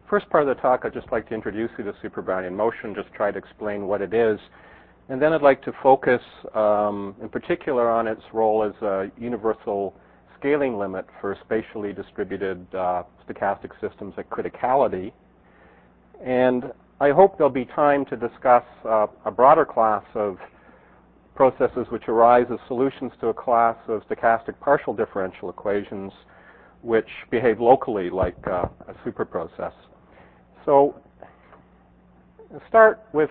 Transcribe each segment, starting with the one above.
first part of the talk, I'd just like to introduce you to super Brownian motion, just try to explain what it is. And then I'd like to focus in particular on its role as a universal scaling limit for spatially distributed stochastic systems at criticality. And I hope there'll be time to discuss a broader class of processes which arise as solutions to a class of stochastic partial differential equations which behave locally like a super process. So I'll start with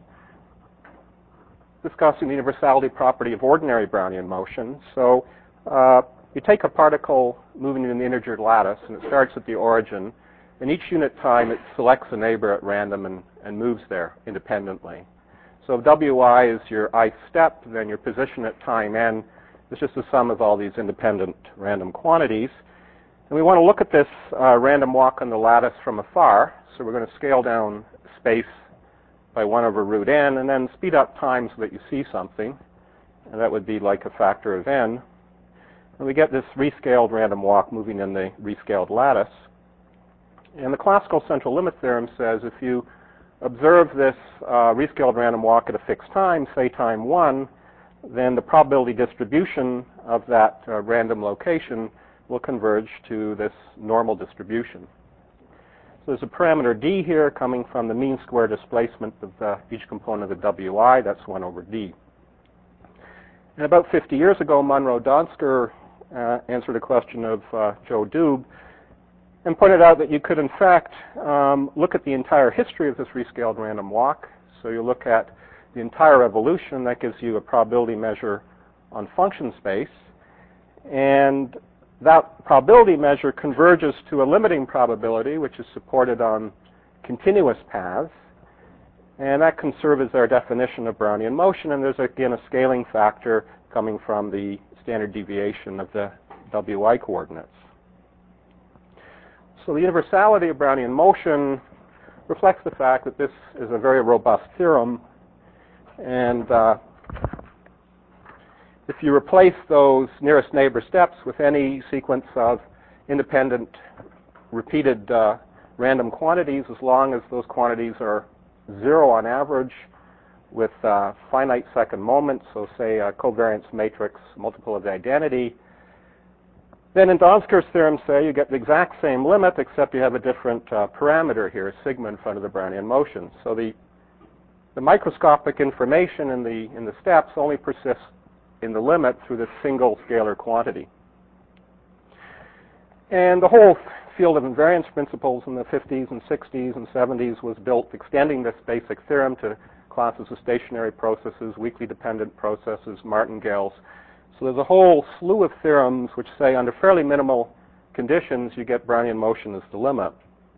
discussing the universality property of ordinary Brownian motion. So you take a particle moving in an integer lattice, and it starts at the origin. And each unit time, it selects a neighbor at random and moves there independently. So if Wi is your ith step, then your position at time n is just the sum of all these independent random quantities. And we want to look at this random walk on the lattice from afar. So we're going to scale down space by 1 over root n, and then speed up time so that you see something. And that would be like a factor of n. And we get this rescaled random walk moving in the rescaled lattice. And the classical central limit theorem says if you observe this rescaled random walk at a fixed time, say time 1, then the probability distribution of that random location will converge to this normal distribution. So there's a parameter d here coming from the mean square displacement of each component of the Wi. That's 1 over d. And about 50 years ago, Monroe-Donsker answered a question of Joe Doob and pointed out that you could, in fact, look at the entire history of this rescaled random walk. So you look at the entire evolution. That gives you a probability measure on function space. And that probability measure converges to a limiting probability, which is supported on continuous paths. And that can serve as our definition of Brownian motion. And there's, again, a scaling factor coming from the standard deviation of the Wi coordinates. So the universality of Brownian motion reflects the fact that this is a very robust theorem. And if you replace those nearest neighbor steps with any sequence of independent repeated random quantities, as long as those quantities are 0 on average with finite second moments, so say a covariance matrix multiple of the identity, then in Donsker's theorem, say, you get the exact same limit, except you have a different parameter here, sigma in front of the Brownian motion. So the microscopic information in the steps only persists in the limit through this single scalar quantity. And the whole field of invariance principles in the 50s and 60s and 70s was built extending this basic theorem to classes of stationary processes, weakly dependent processes, martingales. So there's a whole slew of theorems which say under fairly minimal conditions you get Brownian motion as the limit.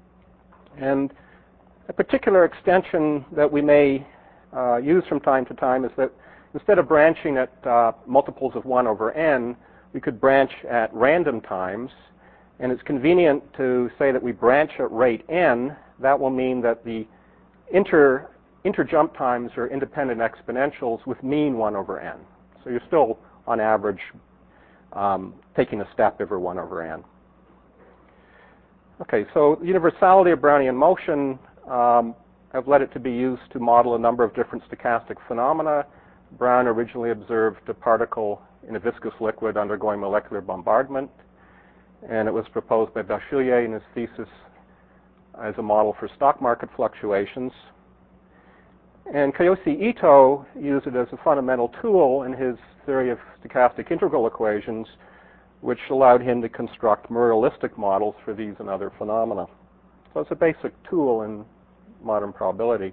And a particular extension that we may use from time to time is that instead of branching at multiples of 1 over n, we could branch at random times. And it's convenient to say that we branch at rate n. That will mean that the interjump times are independent exponentials with mean 1 over n. So you're still, on average, taking a step every 1 over n. Okay, so the universality of Brownian motion, I've led it to be used to model a number of different stochastic phenomena. Brown originally observed a particle in a viscous liquid undergoing molecular bombardment, and it was proposed by Bachelier in his thesis as a model for stock market fluctuations. And Kiyoshi Ito used it as a fundamental tool in his theory of stochastic integral equations, which allowed him to construct Murrealistic models for these and other phenomena. So it's a basic tool in modern probability.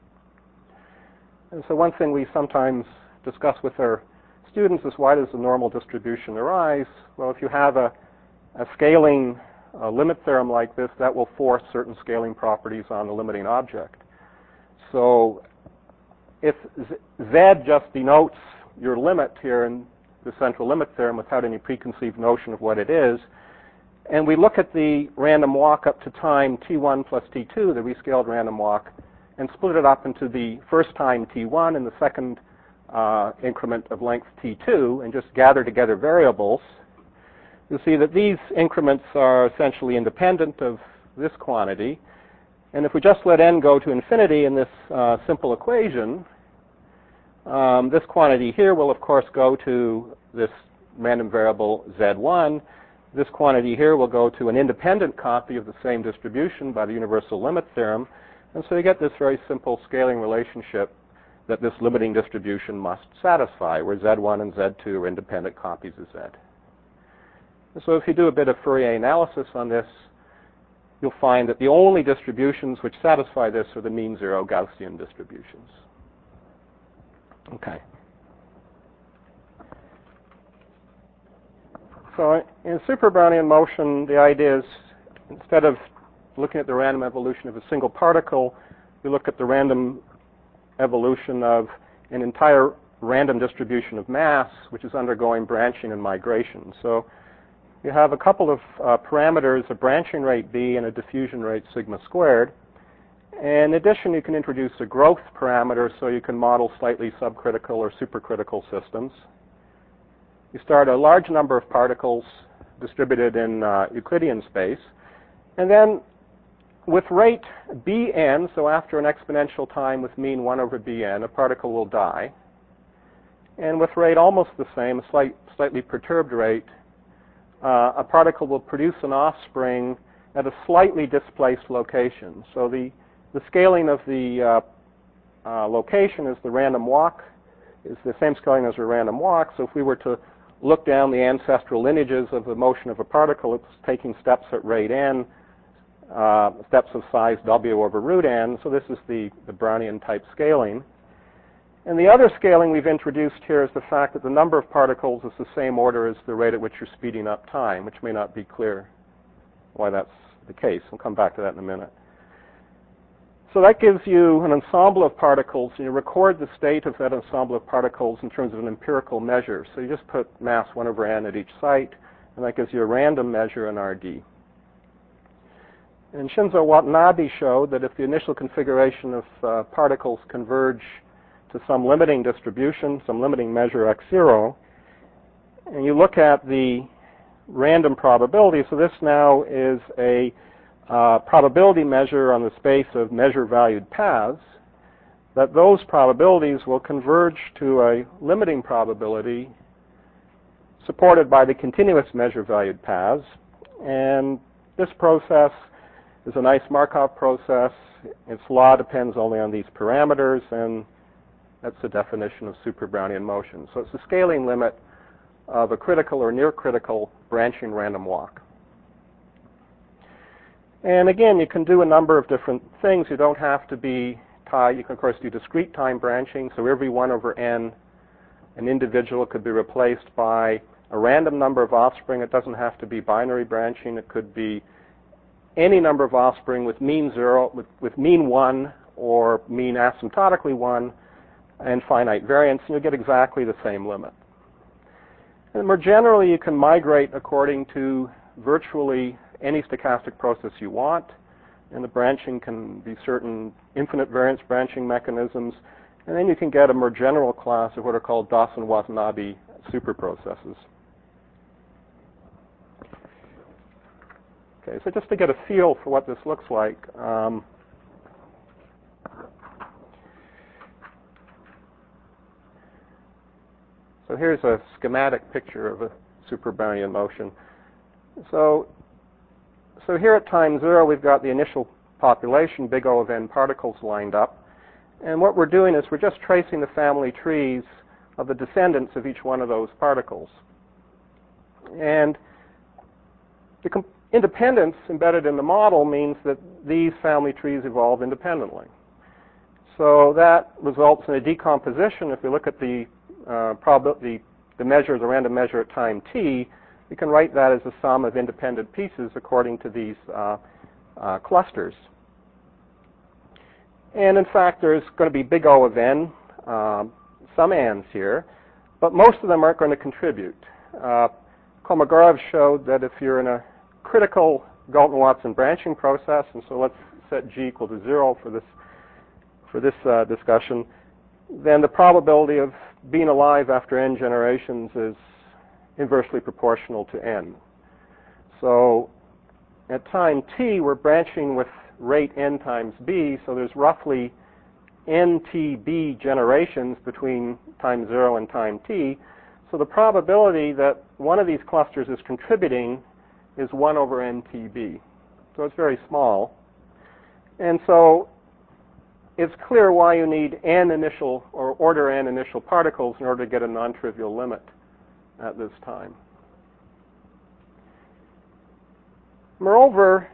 And so one thing we sometimes discuss with our students is why does the normal distribution arise? Well, if you have a scaling limit theorem like this, that will force certain scaling properties on the limiting object. So if Z just denotes your limit here in the central limit theorem without any preconceived notion of what it is, and we look at the random walk up to time t1 plus t2, the rescaled random walk, and split it up into the first time t1 and the second increment of length t2, and just gather together variables, you'll see that these increments are essentially independent of this quantity. And if we just let n go to infinity in this simple equation, this quantity here will, of course, go to this random variable z1. This quantity here will go to an independent copy of the same distribution by the universal limit theorem. And so you get this very simple scaling relationship that this limiting distribution must satisfy, where z1 and z2 are independent copies of z. And so if you do a bit of Fourier analysis on this, you'll find that the only distributions which satisfy this are the mean zero Gaussian distributions. Okay. So in super Brownian motion, the idea is instead of looking at the random evolution of a single particle, we look at the random evolution of an entire random distribution of mass, which is undergoing branching and migration. So you have a couple of parameters, a branching rate b and a diffusion rate sigma squared. And in addition, you can introduce a growth parameter so you can model slightly subcritical or supercritical systems. You start a large number of particles distributed in Euclidean space. And then with rate bn, so after an exponential time with mean 1 over bn, a particle will die. And with rate almost the same, a slightly perturbed rate, a particle will produce an offspring at a slightly displaced location. So the scaling of the location is the random walk, is the same scaling as a random walk. So if we were to look down the ancestral lineages of the motion of a particle, it's taking steps at rate n, steps of size w over root n. So this is the Brownian type scaling. And the other scaling we've introduced here is the fact that the number of particles is the same order as the rate at which you're speeding up time, which may not be clear why that's the case. We'll come back to that in a minute. So that gives you an ensemble of particles, and you record the state of that ensemble of particles in terms of an empirical measure. So you just put mass 1 over n at each site, and that gives you a random measure in RD. And Shinzo Watanabe showed that if the initial configuration of particles converge to some limiting distribution, some limiting measure x0, and you look at the random probability, so this now is a probability measure on the space of measure-valued paths, that those probabilities will converge to a limiting probability supported by the continuous measure-valued paths. And this process is a nice Markov process. Its law depends only on these parameters, and that's the definition of super Brownian motion. So it's the scaling limit of a critical or near critical branching random walk. And again, you can do a number of different things. You don't have to be tied. You can, of course, do discrete time branching. So every 1 over n, an individual could be replaced by a random number of offspring. It doesn't have to be binary branching. It could be any number of offspring with mean 0, with mean 1 or mean asymptotically 1 and finite variance, and you'll get exactly the same limit. And more generally, you can migrate according to virtually any stochastic process you want, and the branching can be certain infinite variance branching mechanisms, and then you can get a more general class of what are called Dawson-Watanabe superprocesses. Okay, so just to get a feel for what this looks like, so here's a schematic picture of a super Brownian motion. So here at time 0, we've got the initial population, big O of n particles lined up. And what we're doing is we're just tracing the family trees of the descendants of each one of those particles. And the independence embedded in the model means that these family trees evolve independently. So that results in a decomposition. If we look at the measure, the random measure at time t, we can write that as a sum of independent pieces according to these clusters. And in fact, there's going to be big O of n, some n's here, but most of them aren't going to contribute. Kolmogorov showed that if you're in a critical Galton-Watson branching process, and so let's set g equal to 0 for this discussion, then the probability of being alive after n generations is inversely proportional to n. So at time t, we're branching with rate n times b, so there's roughly ntb generations between time 0 and time t. So the probability that one of these clusters is contributing is 1 over ntb. So it's very small. And so it's clear why you need n initial or order n initial particles in order to get a non-trivial limit at this time. Moreover,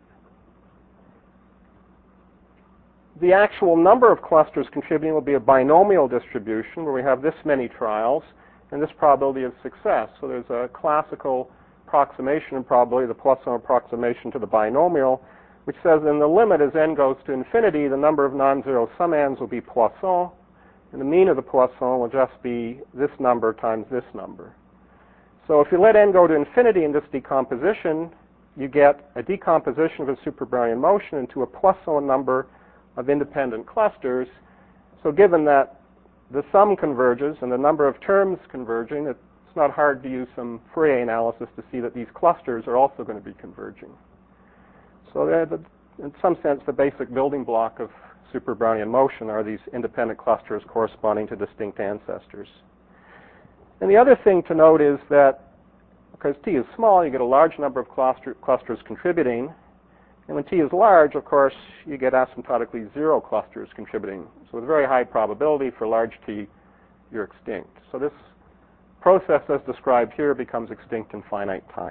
the actual number of clusters contributing will be a binomial distribution where we have this many trials and this probability of success. So there's a classical approximation and probability, the Poisson approximation to the binomial, which says in the limit as n goes to infinity, the number of non-zero summands will be Poisson, and the mean of the Poisson will just be this number times this number. So if you let n go to infinity in this decomposition, you get a decomposition of a super Brownian motion into a Poisson number of independent clusters. So given that the sum converges and the number of terms converging, it's not hard to use some Fourier analysis to see that these clusters are also going to be converging. So in some sense, the basic building block of super Brownian motion are these independent clusters corresponding to distinct ancestors. And the other thing to note is that because t is small, you get a large number of clusters contributing. And when t is large, of course, you get asymptotically 0 clusters contributing. So with very high probability for large t, you're extinct. So this process as described here becomes extinct in finite time.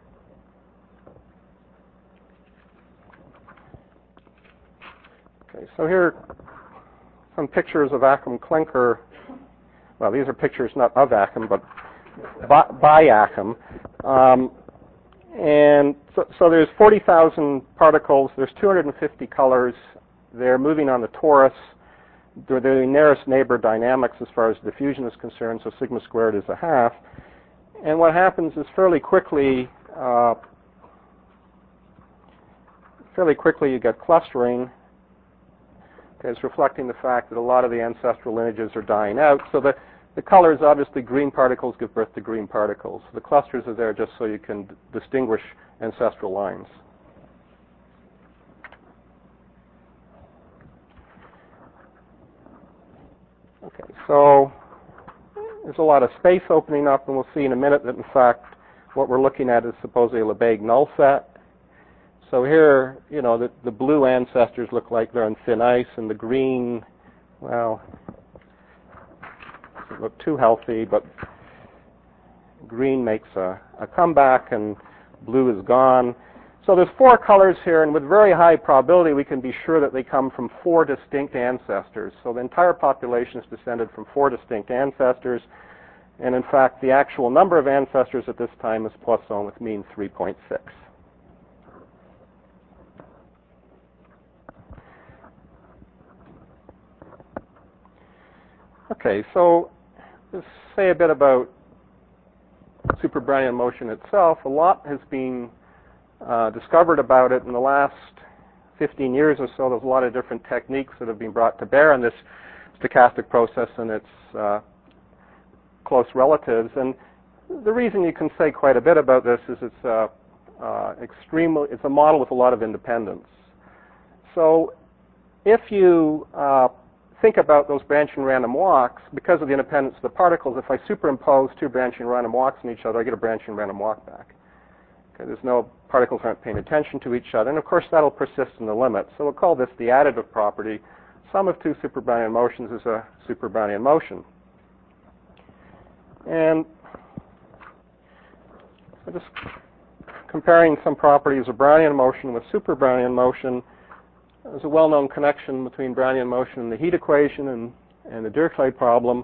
Okay, so here are some pictures of Acham-Klenker. Well, these are pictures not of Acham, but by Acham. And so there's 40,000 particles. There's 250 colors. They're moving on the torus. They're the nearest neighbor dynamics as far as diffusion is concerned, so sigma squared is 1/2. And what happens is fairly quickly you get clustering. Okay, it's reflecting the fact that a lot of the ancestral lineages are dying out. So the colors, obviously, green particles give birth to green particles. The clusters are there just so you can distinguish ancestral lines. Okay, so there's a lot of space opening up, and we'll see in a minute that, in fact, what we're looking at is supposedly a Lebesgue null set. So here, you know, the blue ancestors look like they're on thin ice, and the green, well, doesn't look too healthy, but green makes a comeback, and blue is gone. So there's 4 colors here, and with very high probability, we can be sure that they come from 4 distinct ancestors. So the entire population is descended from 4 distinct ancestors, and in fact, the actual number of ancestors at this time is Poisson with mean 3.6. Okay, so let's say a bit about super Brownian motion itself. A lot has been discovered about it in the last 15 years or so. There's a lot of different techniques that have been brought to bear on this stochastic process and its close relatives. And the reason you can say quite a bit about this is it's a model with a lot of independence. So if you think about those branching random walks, because of the independence of the particles, if I superimpose 2 branching random walks on each other, I get a branching random walk back. Okay, there's no particles aren't paying attention to each other, and of course that'll persist in the limit. So we'll call this the additive property. Sum of 2 super Brownian motions is a super Brownian motion. And so just comparing some properties of Brownian motion with super Brownian motion, there's a well-known connection between Brownian motion and the heat equation and the Dirichlet problem.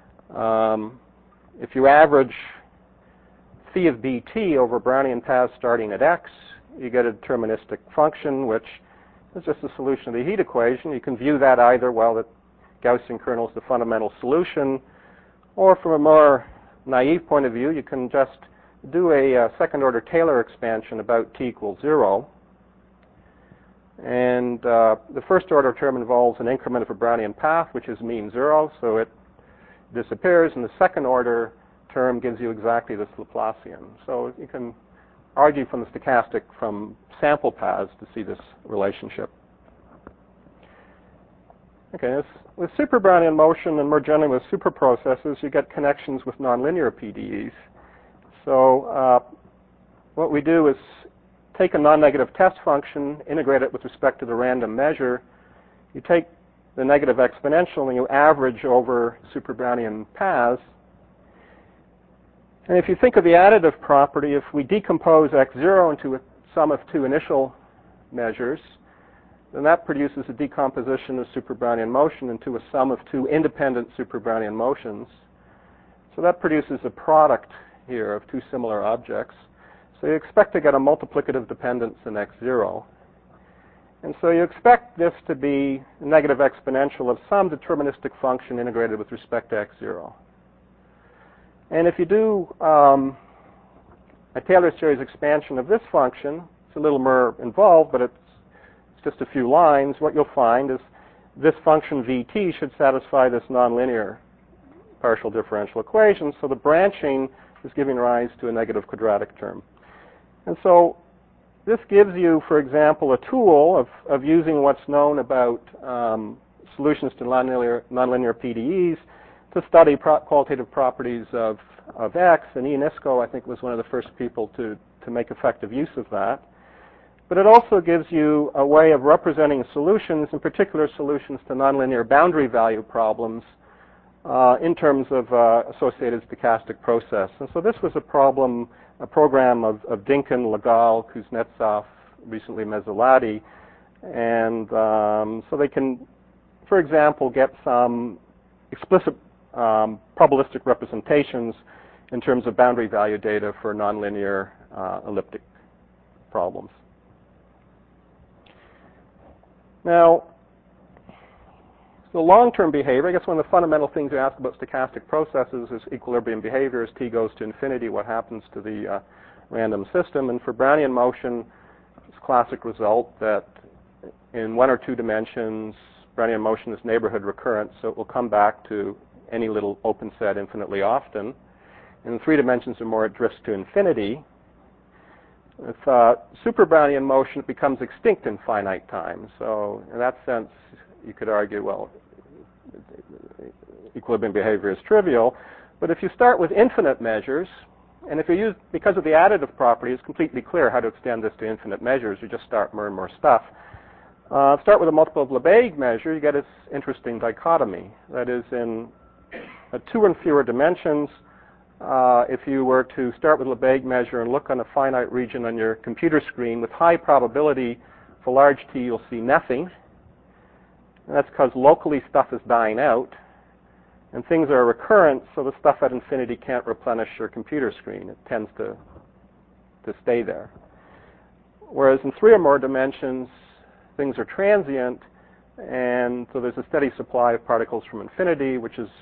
If you average phi of bt over Brownian paths starting at x, you get a deterministic function, which is just a solution of the heat equation. You can view that either, well, the Gaussian kernel is the fundamental solution, or from a more naive point of view, you can just do a second-order Taylor expansion about t equals 0. And the first-order term involves an increment of a Brownian path, which is mean 0, so it disappears, and the second-order term gives you exactly this Laplacian. So you can argue from the stochastic from sample paths to see this relationship. Okay, with super Brownian motion and more generally with super processes, you get connections with nonlinear PDEs. So what we do is take a non-negative test function, integrate it with respect to the random measure. You take the negative exponential and you average over super Brownian paths. And if you think of the additive property, if we decompose x0 into a sum of two initial measures, then that produces a decomposition of super Brownian motion into a sum of two independent super Brownian motions. So that produces a product here of two similar objects. So you expect to get a multiplicative dependence in x0. And so you expect this to be a negative exponential of some deterministic function integrated with respect to x0. And if you do a Taylor series expansion of this function, it's a little more involved, but it's just a few lines. What you'll find is this function vt should satisfy this nonlinear partial differential equation. So the branching is giving rise to a negative quadratic term. And so this gives you, for example, a tool of using what's known about solutions to nonlinear PDEs to study qualitative properties of X. And Ian Iskow, I think, was one of the first people to make effective use of that. But it also gives you a way of representing solutions, in particular solutions to nonlinear boundary value problems, in terms of associated stochastic process. And so this was a program of Dynkin, Legal, Kuznetsov, recently Mezzolati. And so they can, for example, get some explicit probabilistic representations in terms of boundary value data for nonlinear elliptic problems. Now, so long-term behavior, I guess one of the fundamental things you ask about stochastic processes is equilibrium behavior. As t goes to infinity, what happens to the random system? And for Brownian motion, it's a classic result that in one or two dimensions, Brownian motion is neighborhood recurrent, so it will come back to any little open set infinitely often. In 3 dimensions or more, it drifts to infinity. With super Brownian motion, it becomes extinct in finite time. So in that sense, you could argue, well, equilibrium behavior is trivial. But if you start with infinite measures, and if you use, because of the additive property, it's completely clear how to extend this to infinite measures. You just start more and more stuff. Start with a multiple of Lebesgue measure, you get this interesting dichotomy. That is, in 2 and fewer dimensions, if you were to start with Lebesgue measure and look on a finite region on your computer screen, with high probability for large T, you'll see nothing. And that's because locally stuff is dying out, and things are recurrent, so the stuff at infinity can't replenish your computer screen. It tends to stay there. Whereas in 3 or more dimensions, things are transient, and so there's a steady supply of particles from infinity, which is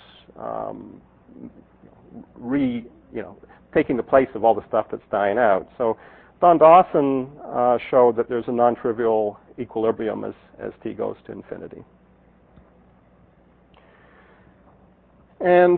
taking the place of all the stuff that's dying out. So Don Dawson showed that there's a non-trivial equilibrium as t goes to infinity. And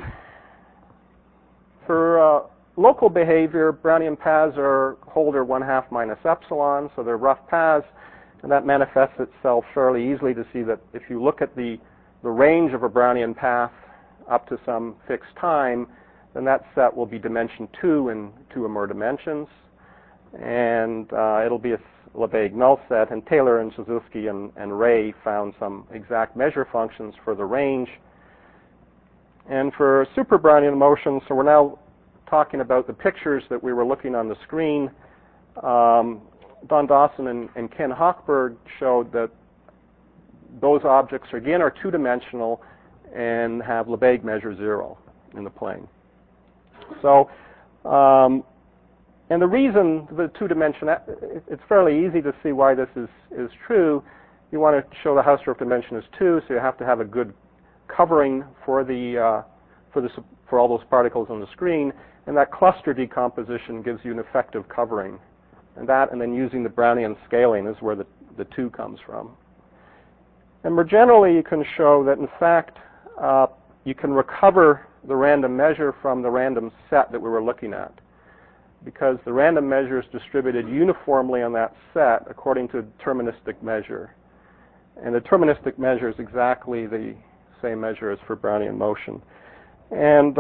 for local behavior, Brownian paths are Holder 1/2 minus epsilon, so they're rough paths, and that manifests itself fairly easily to see that if you look at the range of a Brownian path up to some fixed time, then that set will be dimension 2 in 2 or more dimensions. And it'll be a Lebesgue null set. And Taylor and Suzuki and Ray found some exact measure functions for the range. And for super Brownian motion, so we're now talking about the pictures that we were looking on the screen. Don Dawson and Ken Hochberg showed that those objects, again, are 2-dimensional and have Lebesgue measure 0 in the plane. So, and the reason the 2-dimension, it's fairly easy to see why this is true. You want to show the Hausdorff dimension is 2, so you have to have a good covering for all those particles on the screen, and that cluster decomposition gives you an effective covering. And then using the Brownian scaling is where the 2 comes from. And more generally, you can show that, in fact, you can recover the random measure from the random set that we were looking at. because the random measure is distributed uniformly on that set according to a deterministic measure. And the deterministic measure is exactly the same measure as for Brownian motion. And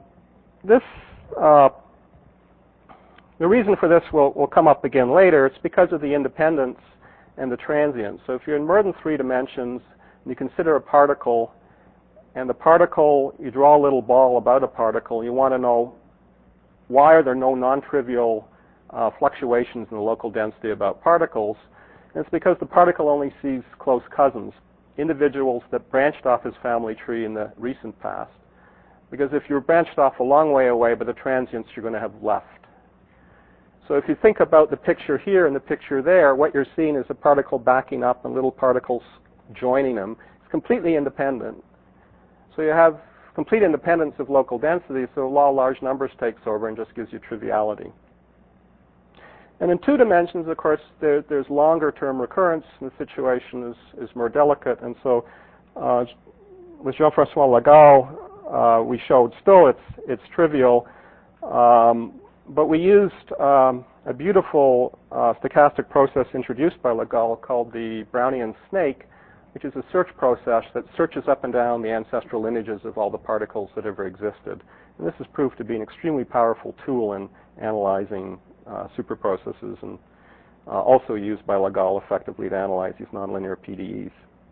the reason for this will come up again later. It's because of the independence and the transience. So if you're in more than 3 dimensions, and you consider a particle, and the particle, you draw a little ball about a particle, you want to know why are there no non-trivial fluctuations in the local density about particles. And it's because the particle only sees close cousins, individuals that branched off his family tree in the recent past. Because if you're branched off a long way away, by the transients you're going to have left. So if you think about the picture here and the picture there, what you're seeing is a particle backing up and little particles joining them. It's completely independent. So you have complete independence of local density, so law of large numbers takes over and just gives you triviality. And in 2 dimensions, of course, there's longer-term recurrence, and the situation is more delicate. And so with Jean-Francois Legal, we showed still it's trivial, but we used a beautiful stochastic process introduced by Legal called the Brownian snake, which is a search process that searches up and down the ancestral lineages of all the particles that ever existed. And this has proved to be an extremely powerful tool in analyzing superprocesses, and also used by Legal effectively to analyze these nonlinear PDEs.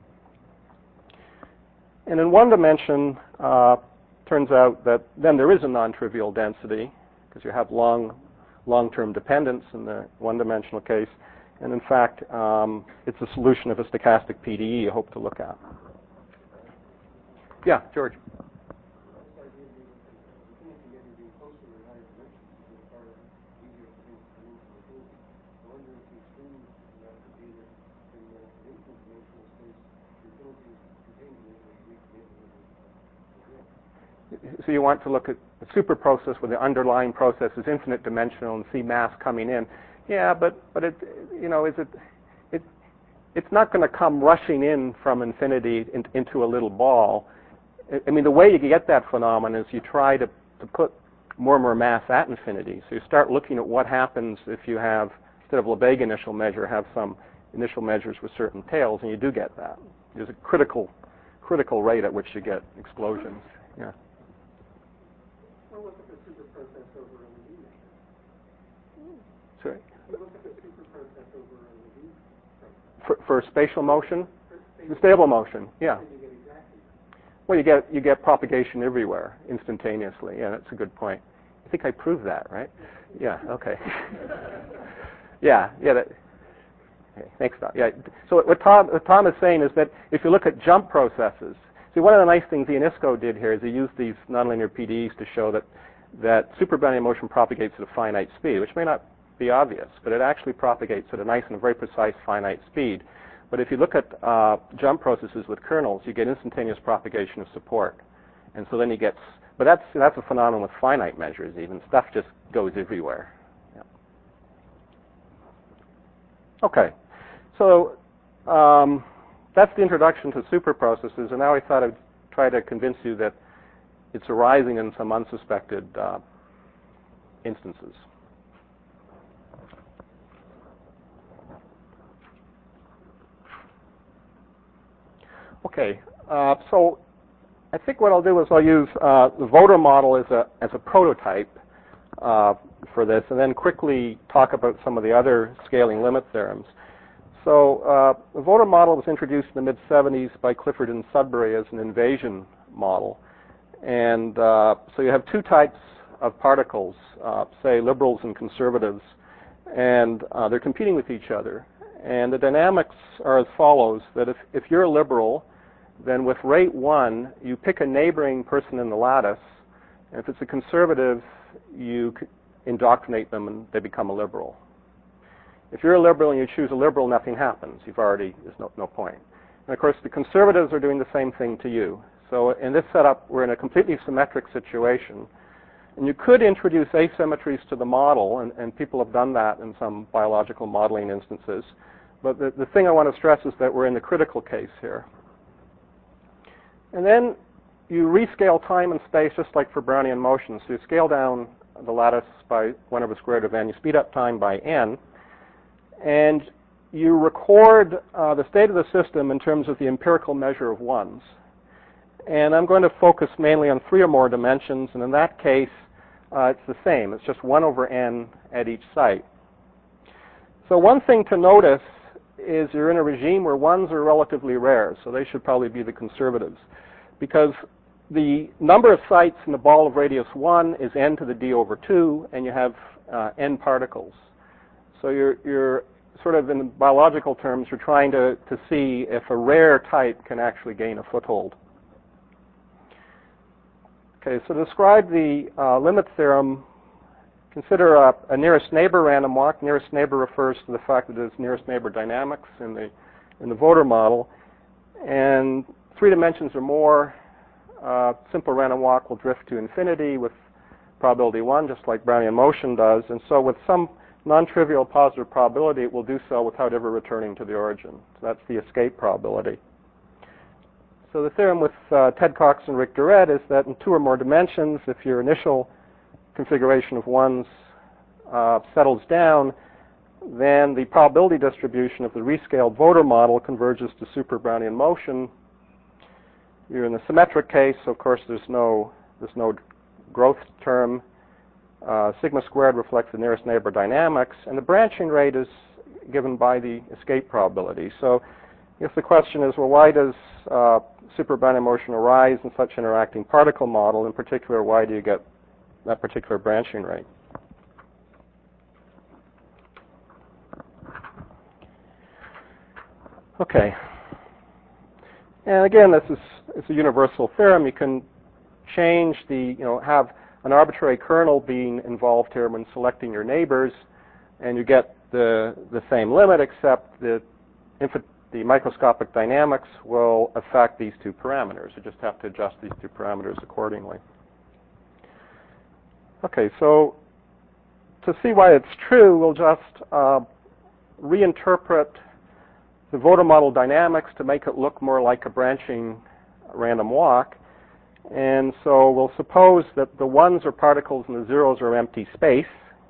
And in 1 dimension, turns out that then there is a non-trivial density, because you have long-term dependence in the 1-dimensional case. And in fact, it's a solution of a stochastic PDE you hope to look at. Yeah, George. So you want to look at a superprocess where the underlying process is infinite dimensional and see mass coming in. Yeah, but it, it's not going to come rushing in from infinity into a little ball. I mean, the way you get that phenomenon is you try to put more and more mass at infinity. So you start looking at what happens if you have, instead of Lebesgue initial measure, have some initial measures with certain tails, and you do get that. There's a critical rate at which you get explosions. Yeah. Well, look at the super process over in the V. Sorry? Look at the super process over in the V. For spatial motion? Stable motion, yeah. Well, you get propagation everywhere instantaneously. Yeah, that's a good point. I think I proved that, right? Yeah. Okay. yeah. Okay, thanks, Tom. Yeah. So what Tom is saying is that if you look at jump processes, see, one of the nice things Ionesco did here is he used these nonlinear PDEs to show that super Brownian motion propagates at a finite speed, which may not be obvious, but it actually propagates at a nice and a very precise finite speed. But if you look at jump processes with kernels, you get instantaneous propagation of support. And so then you get, but that's a phenomenon with finite measures even. Stuff just goes everywhere. Yeah. Okay. So that's the introduction to superprocesses, and now I thought I'd try to convince you that it's arising in some unsuspected instances. Okay, so I think what I'll do is I'll use the voter model as a prototype for this, and then quickly talk about some of the other scaling limit theorems. So the voter model was introduced in the mid-'70s by Clifford and Sudbury as an invasion model. And so you have 2 types of particles, say liberals and conservatives, and they're competing with each other. And the dynamics are as follows, that if you're a liberal, then with rate 1, you pick a neighboring person in the lattice, and if it's a conservative, you indoctrinate them and they become a liberal. If you're a liberal and you choose a liberal, nothing happens. There's no point. And of course, the conservatives are doing the same thing to you. So in this setup, we're in a completely symmetric situation. And you could introduce asymmetries to the model, and people have done that in some biological modeling instances. But the thing I want to stress is that we're in the critical case here. And then you rescale time and space just like for Brownian motion. So you scale down the lattice by 1 over square root of n. You speed up time by n. And you record the state of the system in terms of the empirical measure of ones. And I'm going to focus mainly on 3 or more dimensions, and in that case, it's the same. It's just 1 over n at each site. So one thing to notice is you're in a regime where ones are relatively rare, so they should probably be the conservatives, because the number of sites in the ball of radius 1 is n to the d over 2, and you have n particles. So you're sort of, in biological terms, you're trying to see if a rare type can actually gain a foothold. Okay, so to describe the limit theorem, consider a nearest neighbor random walk. Nearest neighbor refers to the fact that there's nearest neighbor dynamics in the voter model. And 3 dimensions or more, simple random walk will drift to infinity with probability 1, just like Brownian motion does. And so with some non-trivial positive probability, it will do so without ever returning to the origin. So that's the escape probability. So the theorem with Ted Cox and Rick Durrett is that in 2 or more dimensions, if your initial configuration of ones settles down, then the probability distribution of the rescaled voter model converges to super Brownian motion. You're in the symmetric case, so of course there's no growth term. Sigma squared reflects the nearest neighbor dynamics, and the branching rate is given by the escape probability. So I guess the question is, well, why does super Brownian motion arise in such interacting particle model? In particular, why do you get that particular branching rate? Okay. And again, it's a universal theorem. You can change have an arbitrary kernel being involved here when selecting your neighbors, and you get the same limit, except the microscopic dynamics will affect these 2 parameters. You just have to adjust these 2 parameters accordingly. Okay, so to see why it's true, we'll just reinterpret the voter model dynamics to make it look more like a branching random walk. And so we'll suppose that the 1s are particles and the 0s are empty space.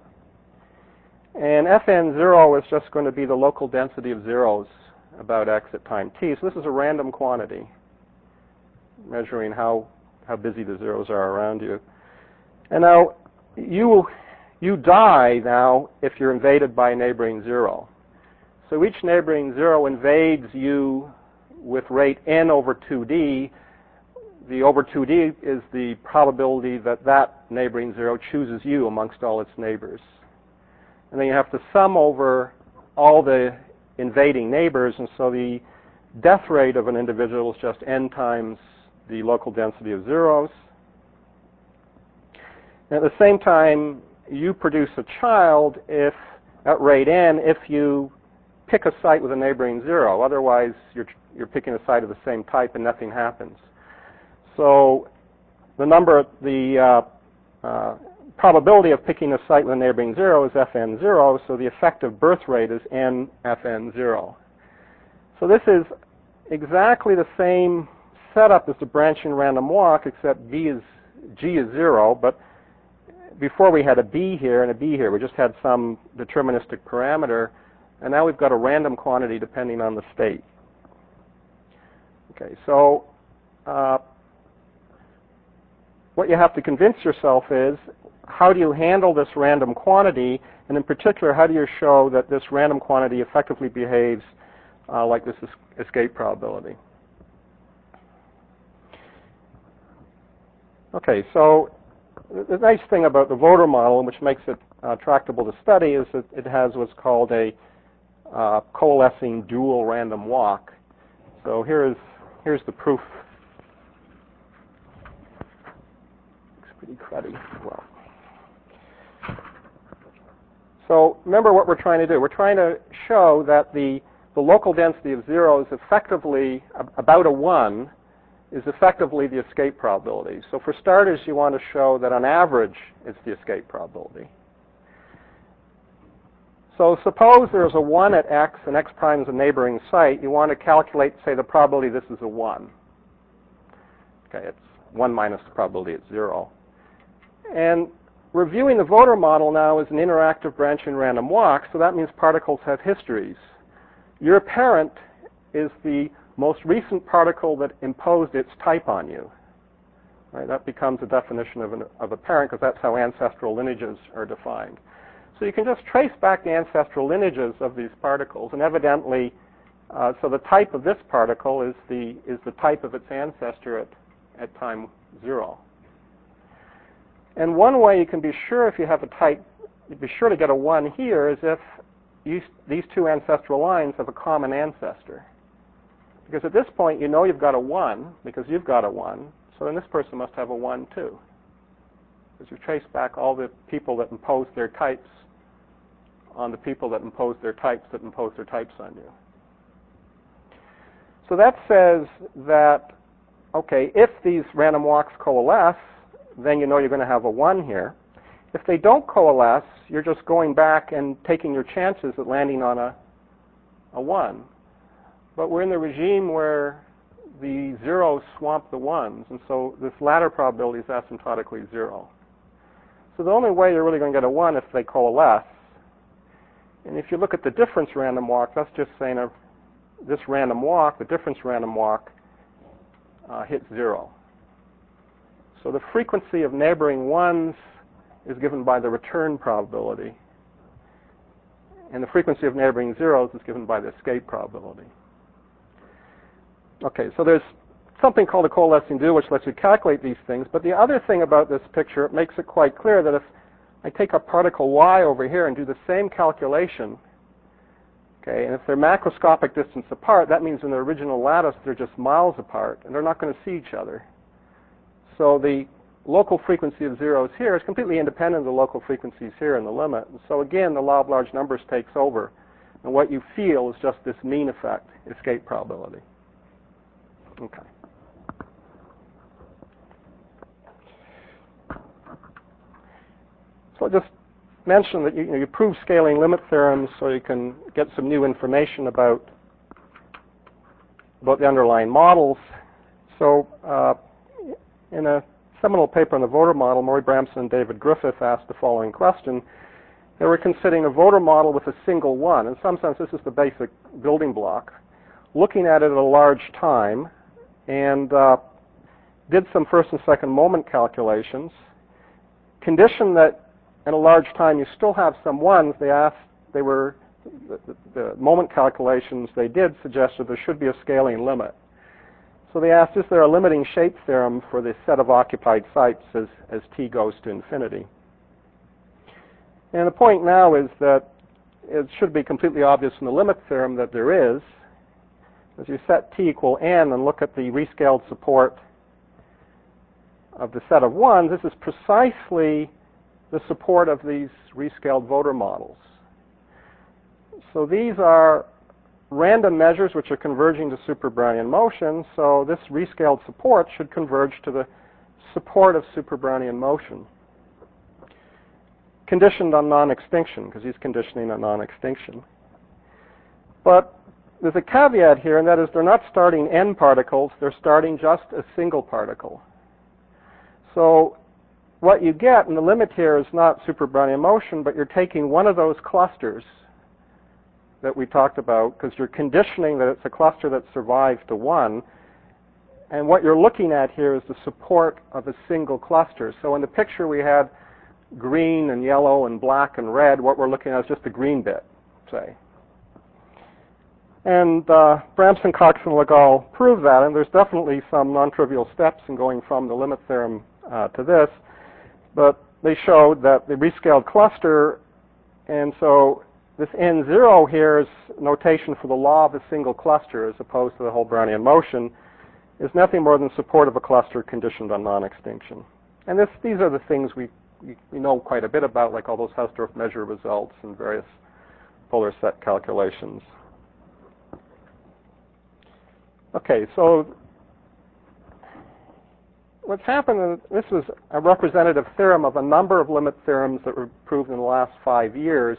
And Fn0 is just going to be the local density of zeros about x at time t. So this is a random quantity, measuring how busy the zeros are around you. And now, you die now if you're invaded by a neighboring 0. So each neighboring 0 invades you with rate n over 2d. The over 2d is the probability that that neighboring 0 chooses you amongst all its neighbors. And then you have to sum over all the invading neighbors, and so the death rate of an individual is just n times the local density of zeros. And at the same time, you produce a child if, at rate n, if you pick a site with a neighboring 0. Otherwise, you're picking a site of the same type and nothing happens. So the probability of picking a site with a neighboring 0 is Fn0, so the effective birth rate is n Fn0. So this is exactly the same setup as the branching random walk, except G is 0, but before we had a B here and a B here. We just had some deterministic parameter, and now we've got a random quantity depending on the state. Okay, so what you have to convince yourself is, how do you handle this random quantity, and in particular, how do you show that this random quantity effectively behaves like this escape probability? Okay, so the nice thing about the voter model, which makes it tractable to study, is that it has what's called a coalescing dual random walk. So here's the proof. Looks pretty cruddy. Well, so remember what we're trying to do. We're trying to show that the local density of zeros effectively about a 1 is effectively the escape probability. So for starters, you want to show that on average, it's the escape probability. So suppose there's a 1 at x and x prime is a neighboring site. You want to calculate, say, the probability this is a 1. Okay, it's 1 minus the probability at 0. And we're viewing the voter model now as an interactive branching random walk, so that means particles have histories. Your parent is the most recent particle that imposed its type on you. Right? That becomes a definition of a parent, because that's how ancestral lineages are defined. So you can just trace back the ancestral lineages of these particles, and evidently, so the type of this particle is the type of its ancestor at time 0. And one way you can be sure if you have a type, be sure to get a 1 here, is if these two ancestral lines have a common ancestor. Because at this point, you know you've got a 1, because you've got a 1, so then this person must have a 1 too. Because you've traced back all the people that impose their types on the people that impose their types on you. So that says that, okay, if these random walks coalesce, then you know you're going to have a 1 here. If they don't coalesce, you're just going back and taking your chances at landing on a 1. But we're in the regime where the zeros swamp the 1s, and so this latter probability is asymptotically 0. So the only way you're really going to get a 1 if they coalesce. And if you look at the difference random walk, that's just saying of this random walk, the difference random walk hits 0. So the frequency of neighboring 1s is given by the return probability, and the frequency of neighboring zeros is given by the escape probability. Okay, so there's something called a coalescing dual, which lets you calculate these things. But the other thing about this picture, it makes it quite clear that if I take a particle y over here and do the same calculation, okay, and if they're macroscopic distance apart, that means in the original lattice they're just miles apart, and they're not going to see each other. So the local frequency of zeros here is completely independent of the local frequencies here in the limit. And so again, the law of large numbers takes over, and what you feel is just this mean effect, escape probability. Okay. So I'll just mention that you prove scaling limit theorems so you can get some new information about the underlying models. So in a seminal paper on the voter model, Murray Bramson and David Griffith asked the following question. They were considering a voter model with a single 1. In some sense, this is the basic building block. Looking at it at a large time, and did some first and second moment calculations. Condition that in a large time you still have some 1s. The moment calculations they did suggested there should be a scaling limit. So they asked, is there a limiting shape theorem for the set of occupied sites as t goes to infinity? And the point now is that it should be completely obvious in the limit theorem that there is. As you set t equal n and look at the rescaled support of the set of 1s, this is precisely the support of these rescaled voter models. So these are random measures which are converging to super Brownian motion, so this rescaled support should converge to the support of super Brownian motion. Conditioned on non-extinction, because he's conditioning on non-extinction. But there's a caveat here, and that is they're not starting n particles, they're starting just a single particle. So what you get in the limit here is not super Brownian motion, but you're taking one of those clusters that we talked about, because you're conditioning that it's a cluster that survives to 1. And what you're looking at here is the support of a single cluster. So in the picture we had green and yellow and black and red. What we're looking at is just the green bit, say. And Bramson, Cox, and Legall prove that, and there's definitely some non-trivial steps in going from the limit theorem to this. But they showed that the rescaled cluster, and so this n0 here is notation for the law of a single cluster as opposed to the whole Brownian motion, is nothing more than support of a cluster conditioned on non-extinction. And these are the things we know quite a bit about, like all those Hausdorff measure results and various polar set calculations. Okay, so what's happened, this was a representative theorem of a number of limit theorems that were proved in the last 5 years,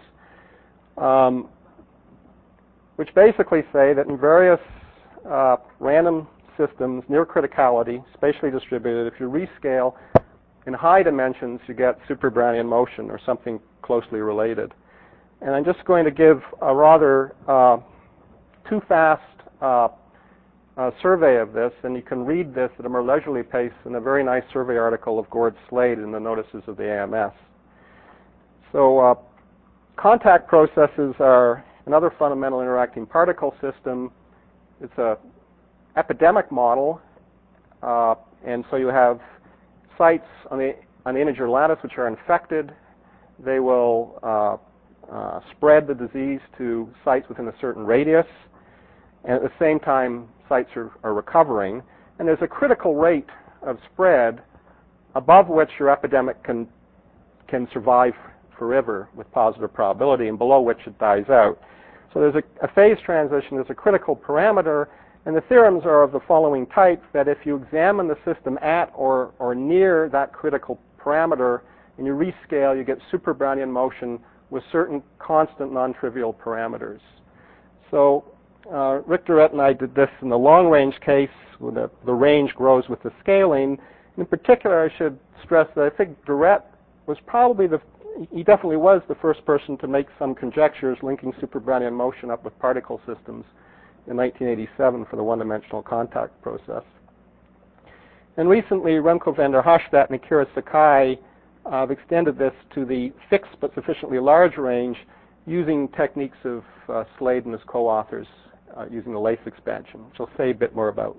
which basically say that in various random systems near criticality, spatially distributed, if you rescale in high dimensions, you get super Brownian motion or something closely related. And I'm just going to give a rather too fast survey of this, and you can read this at a more leisurely pace in a very nice survey article of Gord Slade in the Notices of the AMS. So contact processes are another fundamental interacting particle system. It's a epidemic model, and so you have sites on the integer lattice which are infected. They will spread the disease to sites within a certain radius, and at the same time sites are recovering. And there's a critical rate of spread above which your epidemic can survive forever with positive probability, and below which it dies out. So there's a phase transition, there's a critical parameter, and the theorems are of the following type: that if you examine the system at or near that critical parameter and you rescale, you get super Brownian motion with certain constant non-trivial parameters. So Rick Durrett and I did this in the long-range case, where the range grows with the scaling. In particular, I should stress that I think Durrett was probably he definitely was the first person to make some conjectures linking super Brownian motion up with particle systems in 1987 for the one-dimensional contact process. And recently, Remco van der Hofstadt and Akira Sakai have extended this to the fixed but sufficiently large range using techniques of Slade and his co-authors using the Lace expansion, which I'll say a bit more about.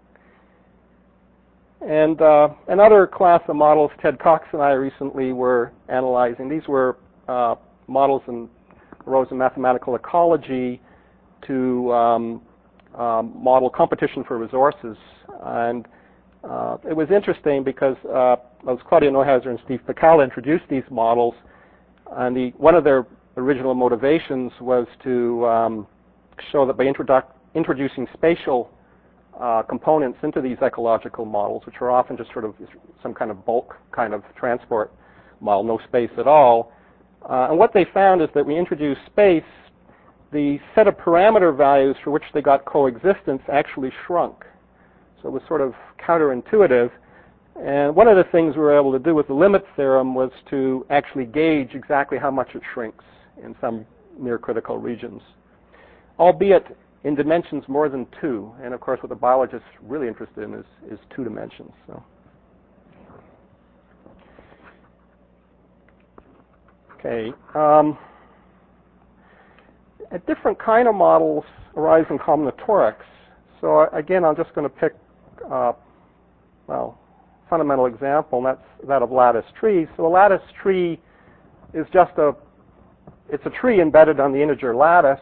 And another class of models Ted Cox and I recently were analyzing. These were models and arose in mathematical ecology to model competition for resources. And it was interesting because as Claudia Neuhauser and Steve Picala introduced these models, and one of their original motivations was to show that by introducing spatial components into these ecological models, which are often just sort of some kind of bulk kind of transport model, no space at all. And what they found is that we introduced space, the set of parameter values for which they got coexistence actually shrunk. So it was sort of counterintuitive. And one of the things we were able to do with the limit theorem was to actually gauge exactly how much it shrinks in some near critical regions, albeit in dimensions more than 2. And of course, what the biologists are really interested in is 2 dimensions. So. Okay. A different kind of models arise in combinatorics. So again, I'm just going to pick, fundamental example, and that's that of lattice trees. So a lattice tree is just it's a tree embedded on the integer lattice.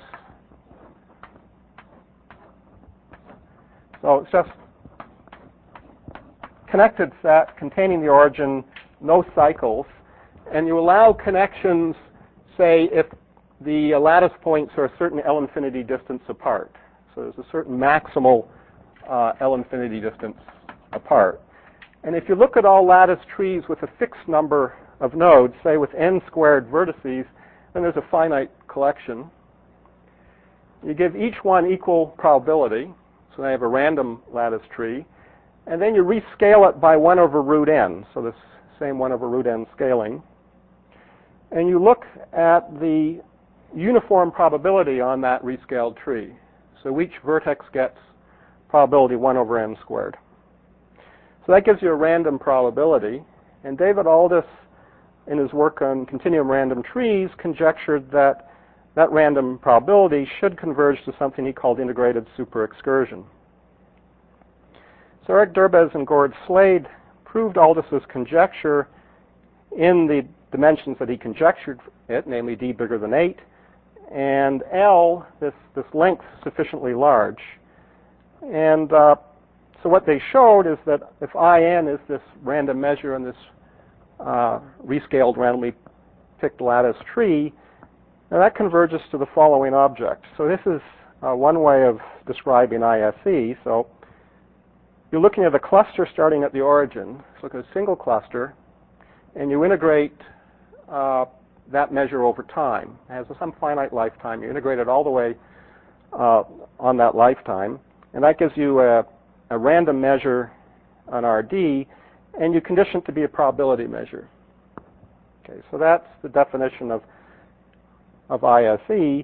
So it's just connected set containing the origin, no cycles, and you allow connections, say, if the lattice points are a certain L infinity distance apart. So there's a certain maximal L infinity distance apart. And if you look at all lattice trees with a fixed number of nodes, say with n squared vertices, then there's a finite collection. You give each one equal probability, so they have a random lattice tree, and then you rescale it by 1 over root n, so this same 1 over root n scaling. And you look at the uniform probability on that rescaled tree. So each vertex gets probability 1 over n squared. So that gives you a random probability. And David Aldous, in his work on continuum random trees, conjectured that that random probability should converge to something he called integrated super excursion. So Eric Derbez and Gord Slade proved Aldous's conjecture in the dimensions that he conjectured it, namely d bigger than 8, and L, this length, sufficiently large. And so what they showed is that if IN is this random measure in this rescaled randomly picked lattice tree, now that converges to the following object. So this is one way of describing ISE. So you're looking at a cluster starting at the origin. So look at a single cluster, and you integrate that measure over time. It has some finite lifetime. You integrate it all the way on that lifetime, and that gives you a random measure on RD. and you condition it to be a probability measure. Okay, so that's the definition of ISE.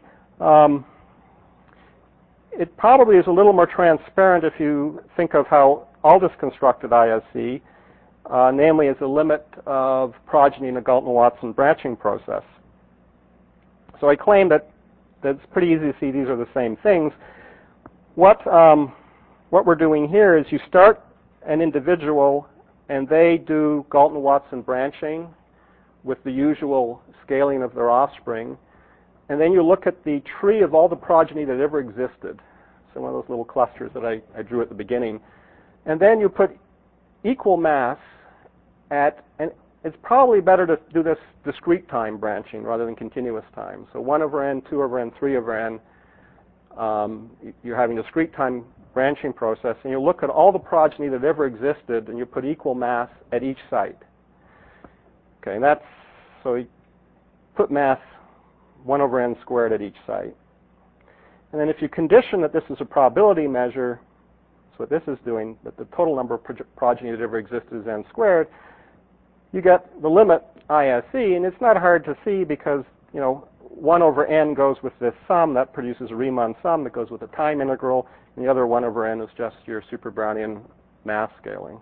It probably is a little more transparent if you think of how Aldous constructed ISE, namely as a limit of progeny in the Galton-Watson branching process. So I claim that it's pretty easy to see these are the same things. What we're doing here is you start an individual and they do Galton-Watson branching with the usual scaling of their offspring, and then you look at the tree of all the progeny that ever existed. So one of those little clusters that I drew at the beginning. And then you put equal mass at, and it's probably better to do this discrete time branching rather than continuous time. So 1 over n, 2 over n, 3 over n, you're having a discrete time branching process, and you look at all the progeny that ever existed, and you put equal mass at each site. Okay, and that's, so you put mass 1 over n squared at each site. And then if you condition that this is a probability measure, so what this is doing, that the total number of progeny that ever existed is n squared, you get the limit ISE, and it's not hard to see because, 1 over n goes with this sum, that produces a Riemann sum that goes with a time integral, and the other 1 over n is just your super Brownian mass scaling.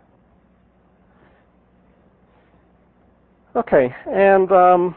Okay, and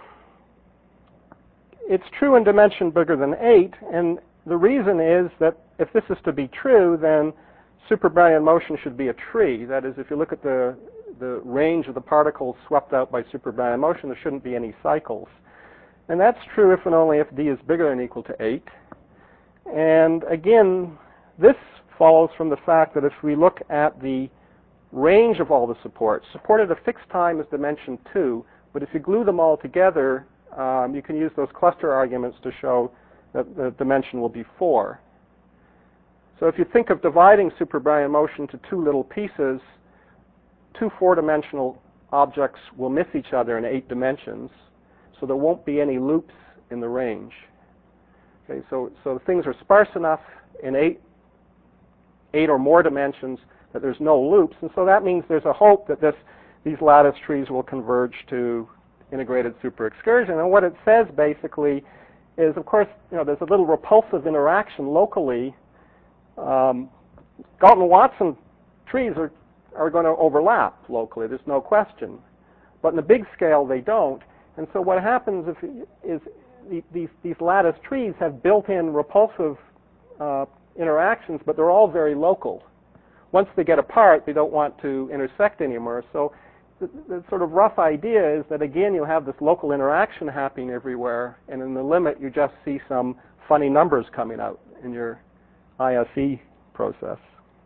it's true in dimension bigger than 8, and the reason is that if this is to be true, then super Brownian motion should be a tree. That is, if you look at the range of the particles swept out by super Brownian motion, there shouldn't be any cycles. And that's true if and only if d is bigger than or equal to 8. And again, this follows from the fact that if we look at the range of all the supports, support at a fixed time is dimension 2, but if you glue them all together, you can use those cluster arguments to show that the dimension will be 4. So if you think of dividing super Brownian motion to 2 little pieces, 2 4-dimensional objects will miss each other in 8 dimensions, so there won't be any loops in the range. Okay, so things are sparse enough in 8 or more dimensions that there's no loops, and so that means there's a hope that these lattice trees will converge to integrated super excursion. And what it says basically is, of course, there's a little repulsive interaction locally. Galton-Watson trees are going to overlap locally, there's no question. But in the big scale, they don't. And so what happens is these lattice trees have built-in repulsive interactions, but they're all very local. Once they get apart, they don't want to intersect anymore. So the sort of rough idea is that, again, you have this local interaction happening everywhere, and in the limit, you just see some funny numbers coming out in your ISE process.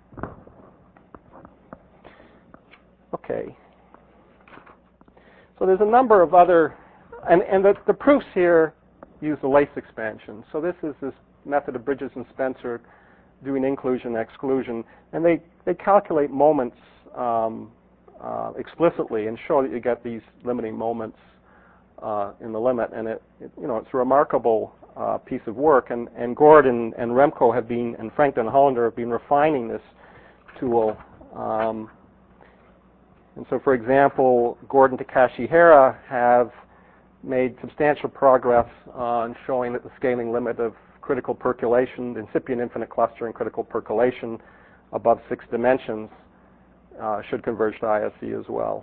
Okay. So there's a number of other, and the proofs here use the lace expansion. So this is this method of Bridges and Spencer doing inclusion and exclusion, and they calculate moments explicitly and show that you get these limiting moments in the limit, and it's a remarkable piece of work, and Gord and Remco have been, and Frank Den Hollander have been refining this tool. And so, for example, Gord and Takashi Hara have made substantial progress on showing that the scaling limit of critical percolation, the incipient infinite cluster and critical percolation above 6 dimensions should converge to ISE as well.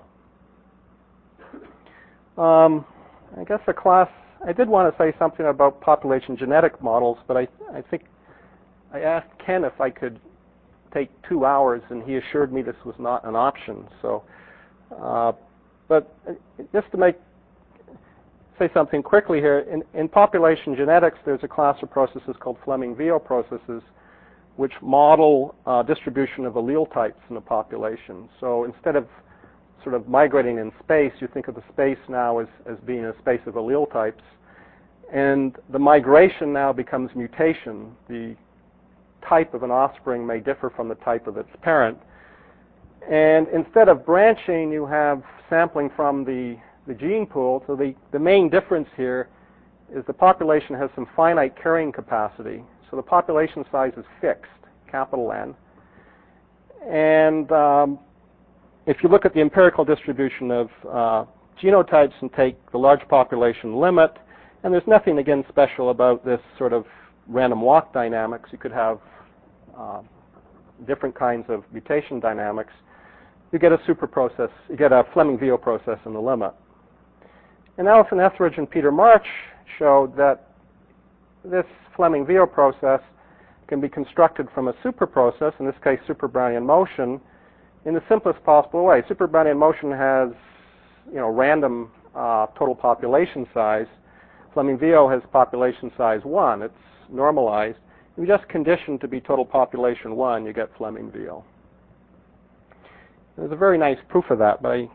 I guess the class, I did want to say something about population genetic models, but I think I asked Ken if I could take 2 hours, and he assured me this was not an option. So, but just to say something quickly here, in population genetics, there's a class of processes called Fleming-Veal processes, which model distribution of allele types in a population. So instead of sort of migrating in space, you think of the space now as being a space of allele types, and the migration now becomes mutation. The type of an offspring may differ from the type of its parent. And instead of branching, you have sampling from the gene pool. So the main difference here is the population has some finite carrying capacity. So the population size is fixed, capital N. And if you look at the empirical distribution of genotypes and take the large population limit, and there's nothing, again, special about this sort of random walk dynamics. You could have different kinds of mutation dynamics. You get a super process, you get a Fleming-Veal process in the limit. And Alison Etheridge and Peter March showed that this Fleming-Veal process can be constructed from a super process, in this case super Brownian motion, in the simplest possible way. Super Brownian motion has, random total population size. Fleming-Veal has population size 1. It's normalized. You just condition to be total population 1, you get Fleming-Veal. There's a very nice proof of that by,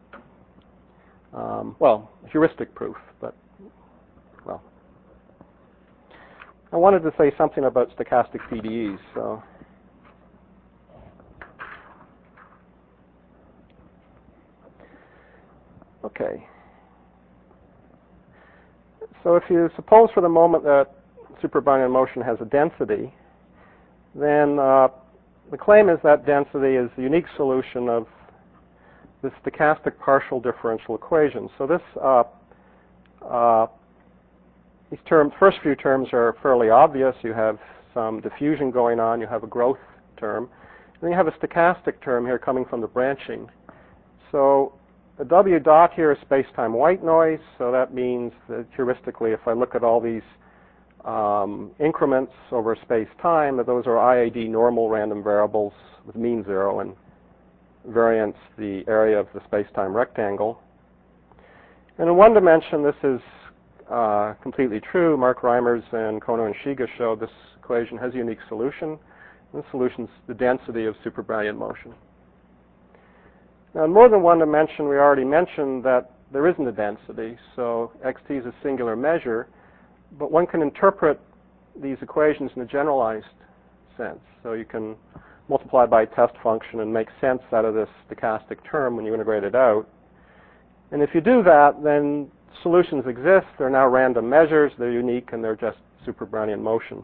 heuristic proof, but, well. I wanted to say something about stochastic PDEs, so. Okay. So if you suppose for the moment that super Brownian motion has a density, then the claim is that density is the unique solution of the stochastic partial differential equation. So this, these terms, first few terms are fairly obvious. You have some diffusion going on. You have a growth term. And then you have a stochastic term here coming from the branching. So the W dot here is space-time white noise. So that means that heuristically, if I look at all these increments over space-time, that those are IAD normal random variables with mean 0 and variance the area of the space-time rectangle. And in one dimension, this is completely true. Mark Reimers and Kono and Shiga showed this equation has a unique solution. And the solution is the density of super Brownian motion. Now, in more than one dimension, we already mentioned that there isn't a density. So xt is a singular measure. But one can interpret these equations in a generalized sense. So you can multiply by a test function and make sense out of this stochastic term when you integrate it out. And if you do that, then solutions exist. They're now random measures. They're unique, and they're just super Brownian motion.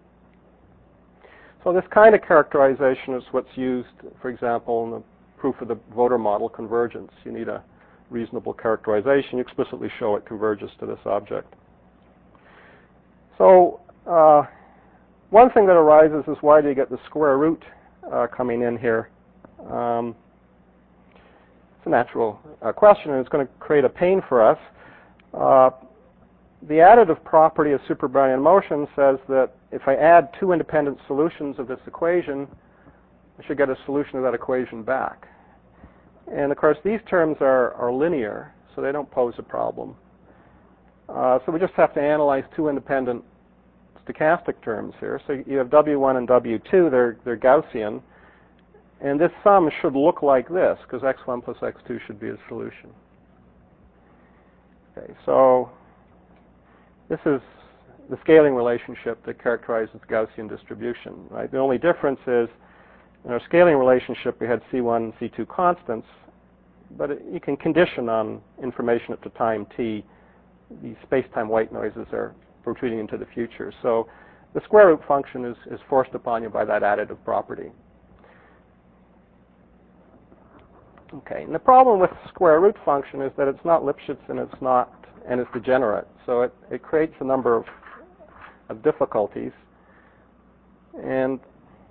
So this kind of characterization is what's used, for example, in the proof of the voter model convergence. You need a reasonable characterization. You explicitly show it converges to this object. So one thing that arises is, why do you get the square root coming in here? It's a natural question, and it's going to create a pain for us. The additive property of super Brownian motion says that if I add two independent solutions of this equation, I should get a solution of that equation back. And of course, these terms are linear, so they don't pose a problem. So we just have to analyze two independent stochastic terms here. So you have W1 and W2, they're Gaussian. And this sum should look like this, because x1 plus x2 should be a solution. Okay, so this is the scaling relationship that characterizes Gaussian distribution, right? The only difference is, in our scaling relationship, we had C1 and C2 constants, but you can condition on information at the time t. These space-time white noises are retreating into the future. So the square root function is forced upon you by that additive property. Okay, and the problem with the square root function is that it's not Lipschitz and it's degenerate. So it creates a number of difficulties. And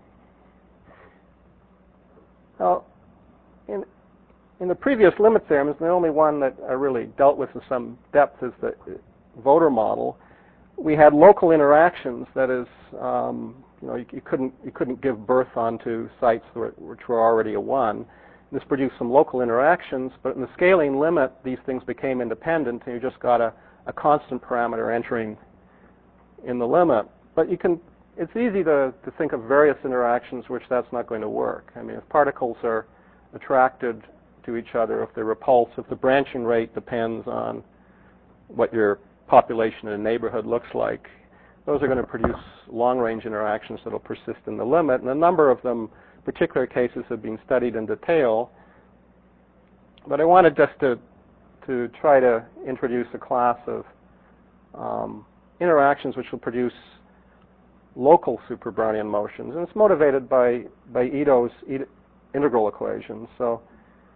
well, in the previous limit theorems, the only one that I really dealt with in some depth is the voter model. We had local interactions. That is, you couldn't give birth onto sites which were already a 1. This produced some local interactions, but in the scaling limit, these things became independent, and you just got a constant parameter entering in the limit. But it's easy to think of various interactions which that's not going to work. I mean, if particles are attracted to each other, if they're repulsed, if the branching rate depends on what your population in a neighborhood looks like, those are going to produce long-range interactions that will persist in the limit. And a number of them, particular cases, have been studied in detail. But I wanted just to try to introduce a class of interactions which will produce local super Brownian motions. And it's motivated by Ito's integral equation. So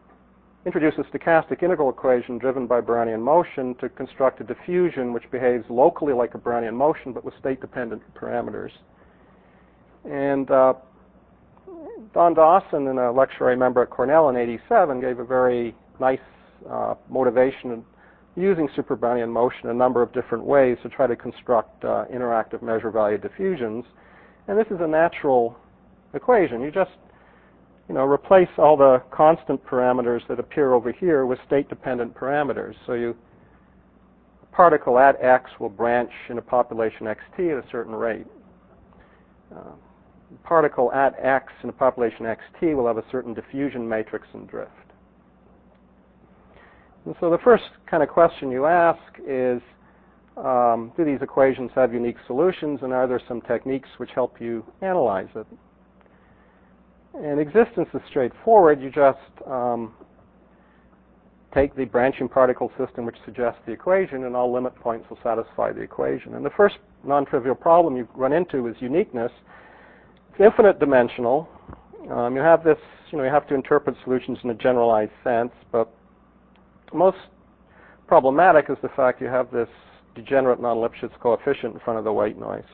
introduce a stochastic integral equation driven by Brownian motion to construct a diffusion which behaves locally like a Brownian motion but with state-dependent parameters. And Don Dawson, in a lecture I remember at Cornell in '87, gave a very nice motivation in using super Brownian motion a number of different ways to try to construct interactive measure value diffusions. And this is a natural equation. You just replace all the constant parameters that appear over here with state-dependent parameters. So a particle at x will branch in a population xt at a certain rate. A particle at x in a population xt will have a certain diffusion matrix and drift. And so the first kind of question you ask is, do these equations have unique solutions, and are there some techniques which help you analyze it? And existence is straightforward. You just take the branching particle system which suggests the equation, and all limit points will satisfy the equation. And the first non-trivial problem you run into is uniqueness. It's infinite dimensional. You have this, you have to interpret solutions in a generalized sense, but most problematic is the fact you have this degenerate non-Lipschitz coefficient in front of the white noise.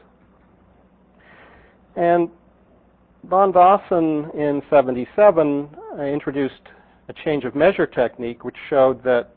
And Don Dawson in '77 introduced a change of measure technique which showed that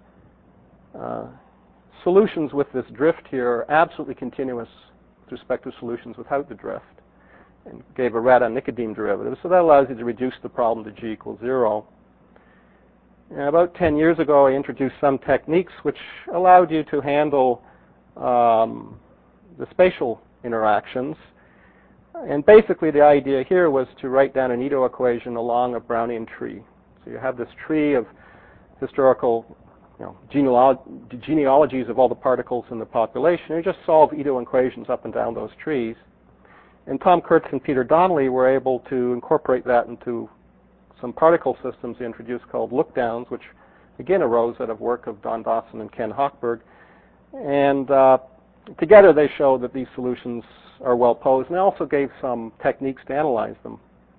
solutions with this drift here are absolutely continuous with respect to solutions without the drift, and gave a Radon-Nikodym derivative. So that allows you to reduce the problem to g equals 0. And about 10 years ago, I introduced some techniques which allowed you to handle the spatial interactions. And basically, the idea here was to write down an Ito equation along a Brownian tree. So you have this tree of historical genealogies of all the particles in the population. You just solve Ito equations up and down those trees. And Tom Kurtz and Peter Donnelly were able to incorporate that into some particle systems they introduced called lookdowns, which again arose out of work of Don Dawson and Ken Hochberg. And together they show that these solutions are well posed, and they also gave some techniques to analyze them.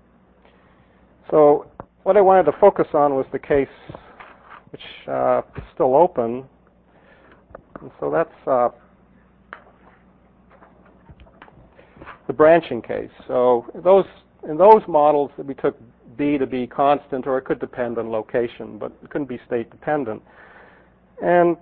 So what I wanted to focus on was the case which is still open. And so that's the branching case. So in those models, we took B to be constant, or it could depend on location, but it couldn't be state dependent. And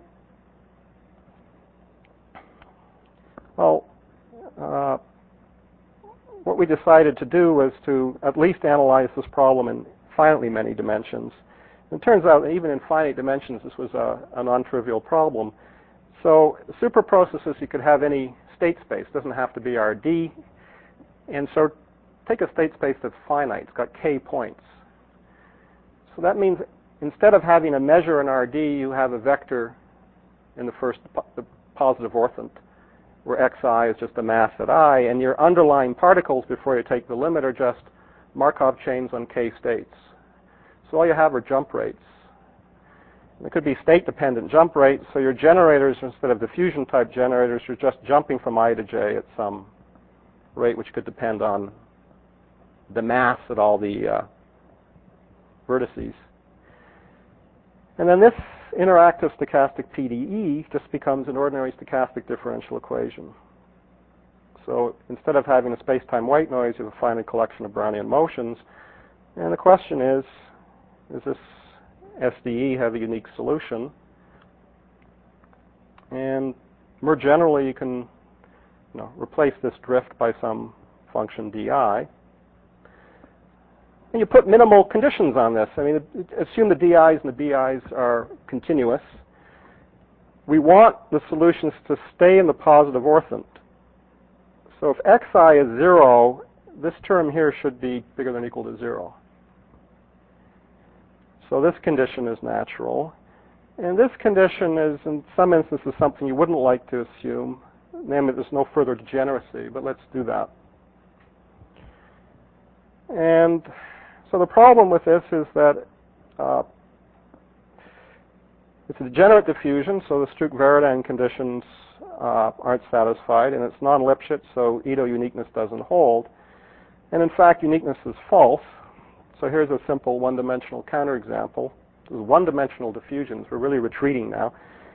what we decided to do was to at least analyze this problem in finitely many dimensions. And it turns out that even in finite dimensions, this was a non-trivial problem. So super processes, you could have any state space. It doesn't have to be RD. And so take a state space that's finite. It's got k points. So that means instead of having a measure in RD, you have a vector in the positive orthant, where xi is just a mass at I, and your underlying particles before you take the limit are just Markov chains on k states. So all you have are jump rates. And it could be state-dependent jump rates, so your generators, instead of diffusion-type generators, are just jumping from I to j at some rate which could depend on the mass at all the vertices. And then this interactive stochastic PDE just becomes an ordinary stochastic differential equation. So instead of having a space-time white noise, you have a finite collection of Brownian motions. And the question is this SDE have a unique solution? And more generally, you can replace this drift by some function di. And you put minimal conditions on this. I mean, assume the di's and the bi's are continuous. We want the solutions to stay in the positive orthant. So if xi is 0, this term here should be bigger than or equal to 0. So this condition is natural. And this condition is, in some instances, something you wouldn't like to assume. Namely, there's no further degeneracy, but let's do that. And so the problem with this is that it's a degenerate diffusion, so the Struck-Varidan conditions aren't satisfied, and it's non-Lipschitz, so Ito uniqueness doesn't hold. And in fact, uniqueness is false. So here's a simple one-dimensional counterexample. one-dimensional diffusions. We're really retreating now.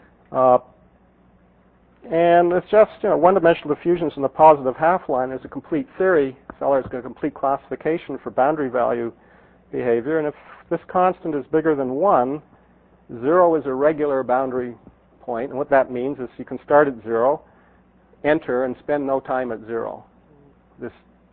And it's just, one-dimensional diffusions in the positive half-line is a complete theory. Feller has got a complete classification for boundary value behavior. And if this constant is bigger than 1, 0 is a regular boundary point. And what that means is you can start at 0, enter, and spend no time at 0. This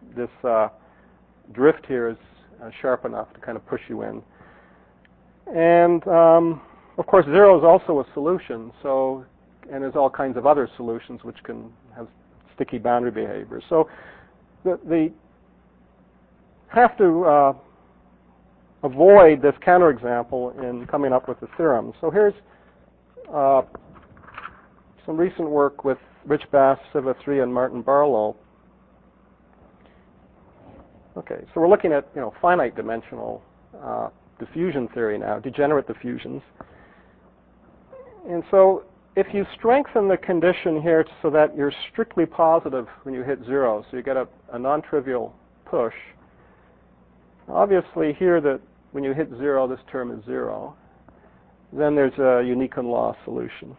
drift here is sharp enough to kind of push you in. And, of course, 0 is also a solution. And there's all kinds of other solutions which can have sticky boundary behavior. So the have to avoid this counterexample in coming up with the theorem. So here's some recent work with Rich Bass, Siva 3, and Martin Barlow. Okay, so we're looking at finite dimensional diffusion theory now, degenerate diffusions. And so if you strengthen the condition here so that you're strictly positive when you hit 0, so you get a non-trivial push, obviously here that when you hit 0, this term is 0, then there's a Uniquin law solution.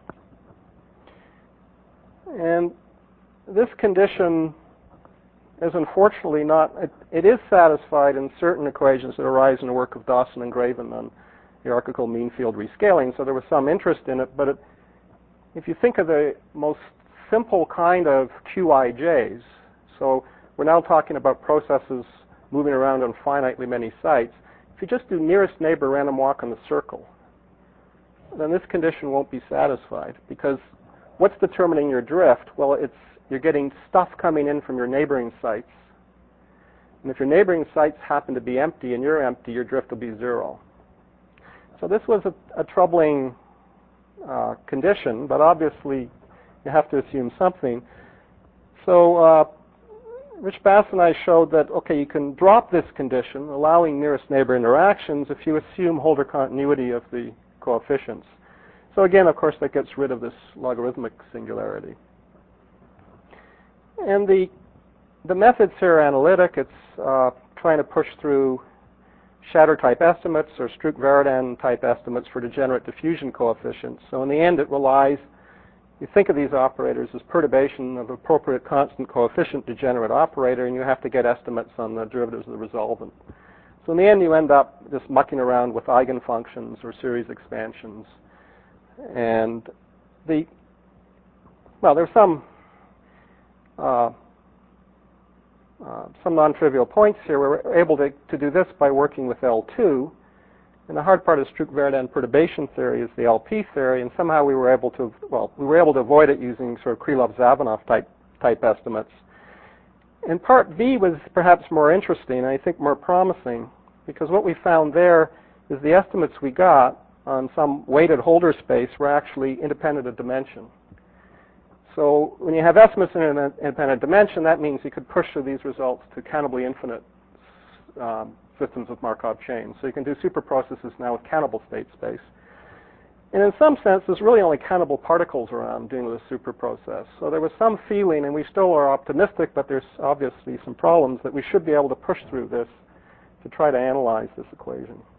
And this condition is unfortunately not, it is satisfied in certain equations that arise in the work of Dawson and Graven on hierarchical mean field rescaling, so there was some interest in it, but if you think of the most simple kind of QIJs, so we're now talking about processes moving around on finitely many sites, if you just do nearest neighbor random walk on the circle, then this condition won't be satisfied, because what's determining your drift? Well, you're getting stuff coming in from your neighboring sites. And if your neighboring sites happen to be empty and you're empty, your drift will be 0. So this was a troubling condition, but obviously you have to assume something. So Rich Bass and I showed that, okay, you can drop this condition, allowing nearest neighbor interactions, if you assume Holder continuity of the coefficients. So again, of course, that gets rid of this logarithmic singularity. And the methods here are analytic. It's trying to push through Shatter-type estimates or Stroop-Varadin-type estimates for degenerate diffusion coefficients. So in the end, it relies, you think of these operators as perturbation of appropriate constant coefficient degenerate operator, and you have to get estimates on the derivatives of the resolvent. So in the end, you end up just mucking around with eigenfunctions or series expansions. And there's some non-trivial points here. We're able to do this by working with L2. And the hard part of Stroop-Varadin perturbation theory is the LP theory, and somehow we were able to avoid it using sort of Krylov-Zhabanov type estimates. And part B was perhaps more interesting, and I think more promising, because what we found there is the estimates we got on some weighted Holder space were actually independent of dimension. So when you have estimates in an independent dimension, that means you could push through these results to countably infinite systems of Markov chains. So you can do super processes now with countable state space. And in some sense, there's really only countable particles around dealing with a super process. So there was some feeling, and we still are optimistic, but there's obviously some problems, that we should be able to push through this to try to analyze this equation.